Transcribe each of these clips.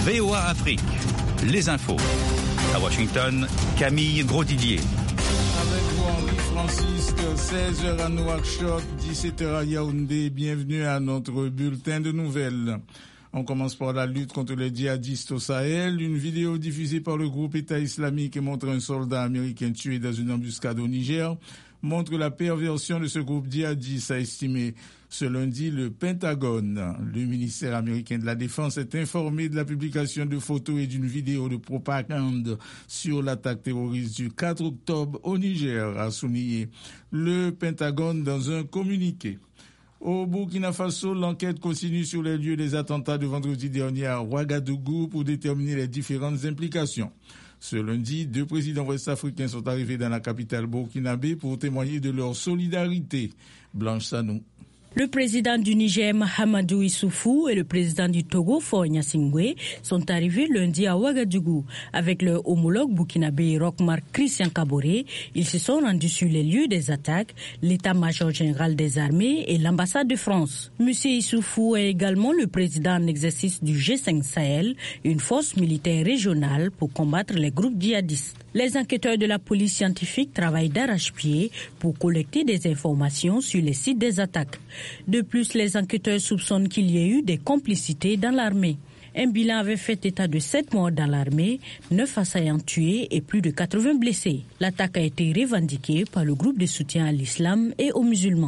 VOA Afrique, les infos. À Washington, Camille Grosdidier. Avec vous, Henri Francisque, 16h à Nouakchott, 17h à Yaoundé. Bienvenue à notre bulletin de nouvelles. On commence par la lutte contre les djihadistes au Sahel. Une vidéo diffusée par le groupe État islamique montre un soldat américain tué dans une embuscade au Niger montre la perversion de ce groupe djihadiste, a estimé ce lundi le Pentagone. Le ministère américain de la Défense est informé de la publication de photos et d'une vidéo de propagande sur l'attaque terroriste du 4 octobre au Niger, a souligné le Pentagone dans un communiqué. Au Burkina Faso, l'enquête continue sur les lieux des attentats de vendredi dernier à Ouagadougou pour déterminer les différentes implications. Ce lundi, 2 présidents ouest-africains sont arrivés dans la capitale burkinabé pour témoigner de leur solidarité. Blanche Sanou. Le président du Niger, Mahamadou Issoufou, et le président du Togo, Faure Gnassingbé, sont arrivés lundi à Ouagadougou. Avec leur homologue burkinabé Roch-Marc Christian Kaboré, ils se sont rendus sur les lieux des attaques, l'état-major général des armées et l'ambassade de France. Monsieur Issoufou est également le président en exercice du G5 Sahel, une force militaire régionale pour combattre les groupes djihadistes. Les enquêteurs de la police scientifique travaillent d'arrache-pied pour collecter des informations sur les sites des attaques. De plus, les enquêteurs soupçonnent qu'il y ait eu des complicités dans l'armée. Un bilan avait fait état de 7 morts dans l'armée, 9 assaillants tués et plus de 80 blessés. L'attaque a été revendiquée par le groupe de soutien à l'islam et aux musulmans.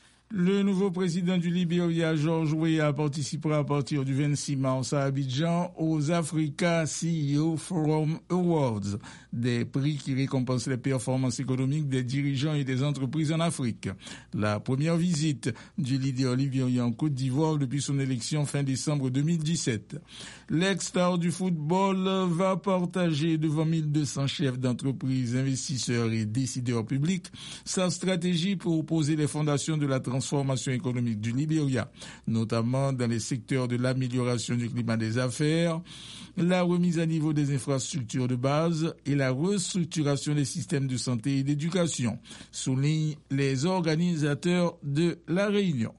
Le nouveau président du Libéria, George Weah, participera à partir du 26 mars à Abidjan aux Africa CEO Forum Awards, des prix qui récompensent les performances économiques des dirigeants et des entreprises en Afrique. La première visite du leader libérien en Côte d'Ivoire depuis son élection fin décembre 2017. L'ex-star du football va partager devant 1200 chefs d'entreprise, investisseurs et décideurs publics sa stratégie pour poser les fondations de la transformation économique du Libéria, notamment dans les secteurs de l'amélioration du climat des affaires, la remise à niveau des infrastructures de base et la restructuration des systèmes de santé et d'éducation, soulignent les organisateurs de la réunion.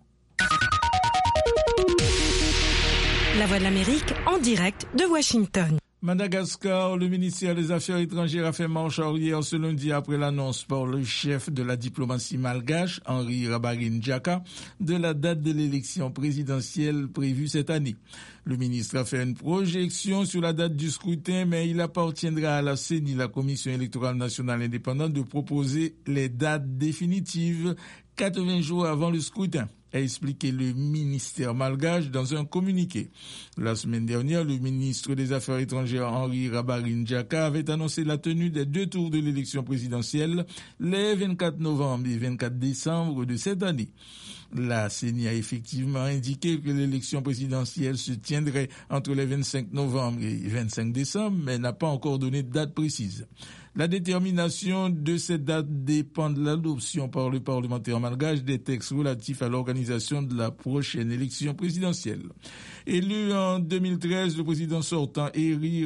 La Voix de l'Amérique en direct de Washington. Madagascar, le ministère des Affaires étrangères a fait marche arrière ce lundi après l'annonce par le chef de la diplomatie malgache, Henri Rabarin-Ndiaka, de la date de l'élection présidentielle prévue cette année. Le ministre a fait une projection sur la date du scrutin, mais il appartiendra à la CENI, la Commission électorale nationale indépendante, de proposer les dates définitives 80 jours avant le scrutin, a expliqué le ministère malgache dans un communiqué. La semaine dernière, le ministre des Affaires étrangères Henri Rabarin-Ndiaka avait annoncé la tenue des 2 tours de l'élection présidentielle les 24 novembre et 24 décembre de cette année. La CENI a effectivement indiqué que l'élection présidentielle se tiendrait entre les 25 novembre et 25 décembre, mais n'a pas encore donné de date précise. La détermination de cette date dépend de l'adoption par le parlementaire malgache des textes relatifs à l'organisation de la prochaine élection présidentielle. Élu en 2013, le président sortant Eri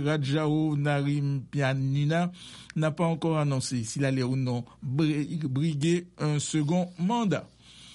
Radjaonarimpianina n'a pas encore annoncé s'il allait ou non briguer un second mandat.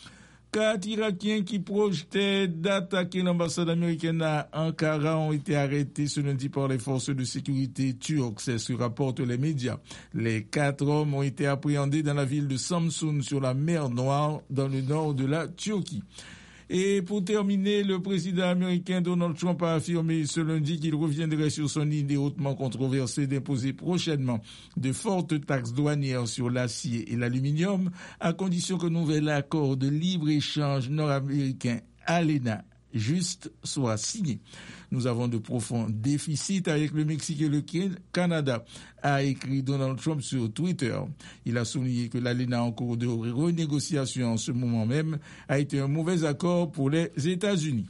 4 Irakiens qui projetaient d'attaquer l'ambassade américaine à Ankara ont été arrêtés ce lundi par les forces de sécurité turques, c'est ce que rapportent les médias. Les 4 hommes ont été appréhendés dans la ville de Samsun sur la mer Noire, dans le nord de la Turquie. Et pour terminer, le président américain Donald Trump a affirmé ce lundi qu'il reviendrait sur son idée hautement controversée d'imposer prochainement de fortes taxes douanières sur l'acier et l'aluminium, à condition qu'un nouvel accord de libre-échange nord-américain ALENA juste soit signé. Nous avons de profonds déficits avec le Mexique et le Canada, a écrit Donald Trump sur Twitter. Il a souligné que l'ALENA en cours de renégociation en ce moment même a été un mauvais accord pour les États-Unis.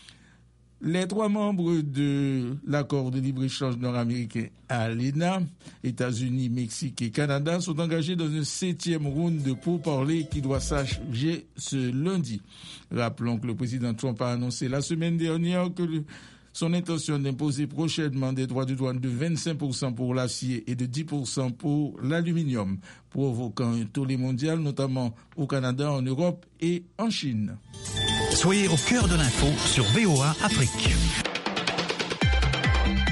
Les 3 membres de l'accord de libre-échange nord-américain ALENA, États-Unis, Mexique et Canada, sont engagés dans un 7e round de pourparlers qui doit s'achever ce lundi. Rappelons que le président Trump a annoncé la semaine dernière que son intention d'imposer prochainement des droits de douane de 25% pour l'acier et de 10% pour l'aluminium, provoquant un tollé mondial, notamment au Canada, en Europe et en Chine. Soyez au cœur de l'info sur VOA Afrique.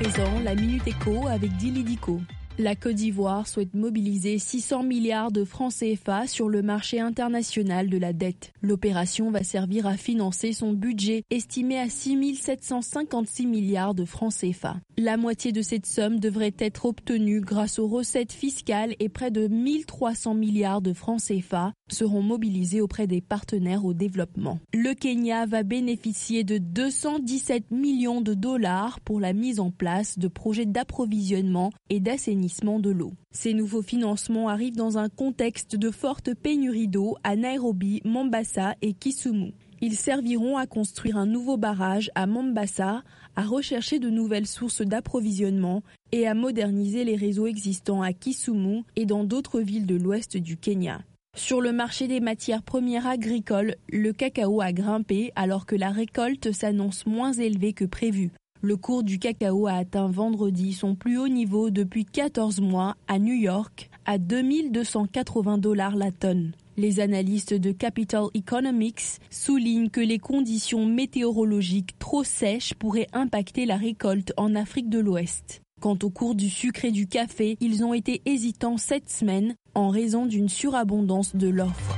présent, la Minute Éco avec Dili Diko. La Côte d'Ivoire souhaite mobiliser 600 milliards de francs CFA sur le marché international de la dette. L'opération va servir à financer son budget estimé à 6 756 milliards de francs CFA. La moitié de cette somme devrait être obtenue grâce aux recettes fiscales et près de 1 300 milliards de francs CFA seront mobilisés auprès des partenaires au développement. Le Kenya va bénéficier de 217 millions de dollars pour la mise en place de projets d'approvisionnement et d'assainissement de l'eau. Ces nouveaux financements arrivent dans un contexte de forte pénurie d'eau à Nairobi, Mombasa et Kisumu. Ils serviront à construire un nouveau barrage à Mombasa, à rechercher de nouvelles sources d'approvisionnement et à moderniser les réseaux existants à Kisumu et dans d'autres villes de l'ouest du Kenya. Sur le marché des matières premières agricoles, le cacao a grimpé alors que la récolte s'annonce moins élevée que prévu. Le cours du cacao a atteint vendredi son plus haut niveau depuis 14 mois à New York, à 2280 $ la tonne. Les analystes de Capital Economics soulignent que les conditions météorologiques trop sèches pourraient impacter la récolte en Afrique de l'Ouest. Quant au cours du sucre et du café, ils ont été hésitants cette semaine en raison d'une surabondance de l'offre.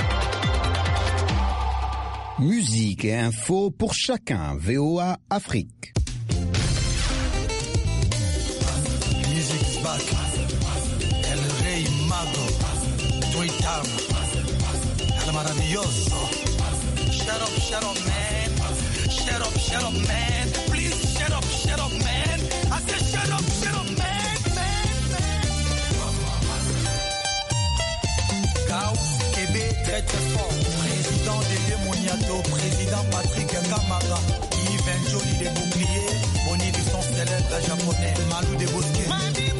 Musique et info pour chacun, VOA Afrique. Back. El Rey Mago, Twitter, El Maravilloso. Shut up, man. Shut up, man. Please, shut up, man. I said, shut up, man. Chaos, Québec, très fort. Président Dédé Moniato, président Patrick Kamara, Yves Jolie des boucliers, Bonnie du son célèbre japonais, Malou des Bosquets.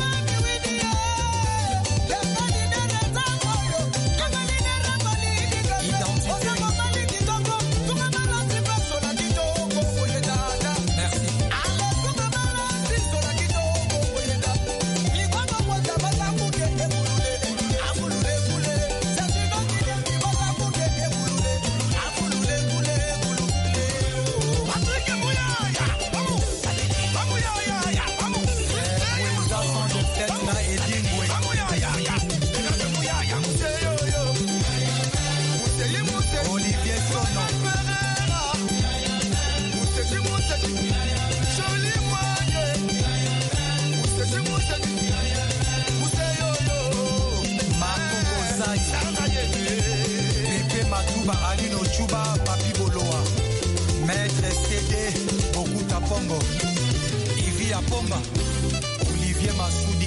Olivier Massoudi.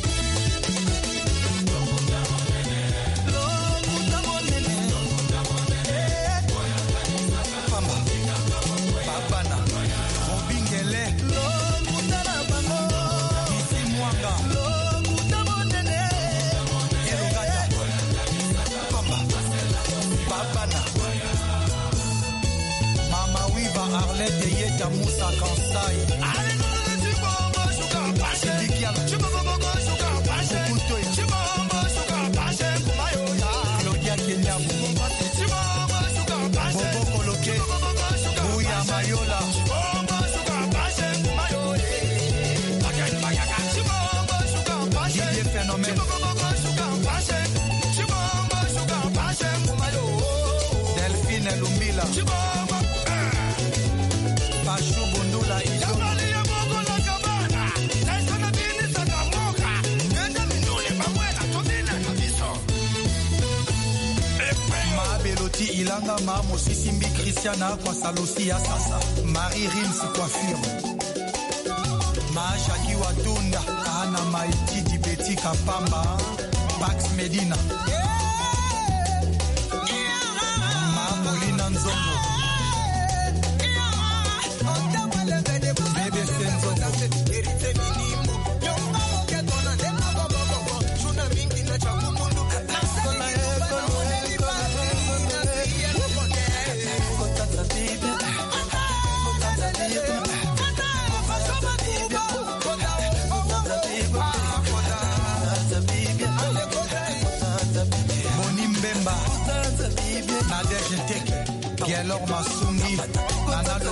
Pamba, Babana, Robingele, Isi Mwanga, Elogata, Pamba, Babana, Mama Wiva Arlette Yeta Moussa Kansai. Delphine Lumbila, Pacho Bondula, Beloti Ilanga Mamo Sisimbi Christiana kwa Salosi ya sasa Marie Rims Coiffure Majaki Watunda Ana Maiti Dibeti Kapamba Bax Medina Mamolina Nzongo Bebe Senzongo Nadège Tek, Gialor Masungi, Nana